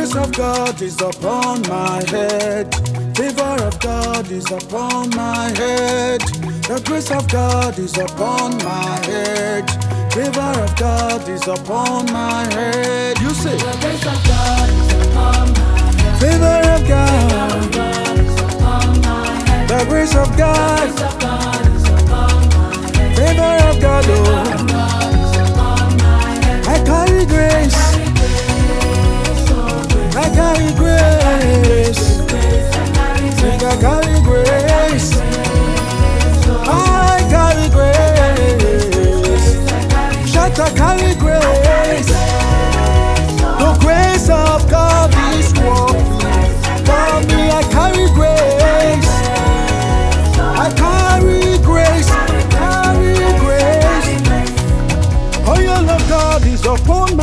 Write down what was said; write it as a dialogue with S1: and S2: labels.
S1: grace of God is upon my head. Favor of God is upon my head. The grace of God is upon my head. Favor of God is upon my head.